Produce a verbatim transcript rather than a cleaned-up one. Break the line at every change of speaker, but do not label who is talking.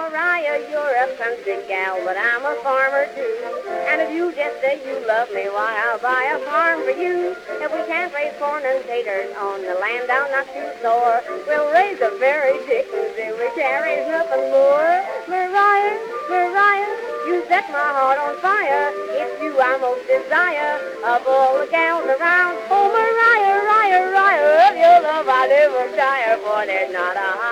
Mariah, you're a country gal, but I'm a farmer too. And if you just say you love me, why, I'll buy a farm for you. If we can't raise corn and taters on the land down not too sore, we'll raise the very chickens if we can't raise nothing more. Mariah, Mariah, you set my heart on fire. It's you I most desire of all the gals around. Oh, Mariah, Mariah, Mariah, of your love I live or die, for there's not a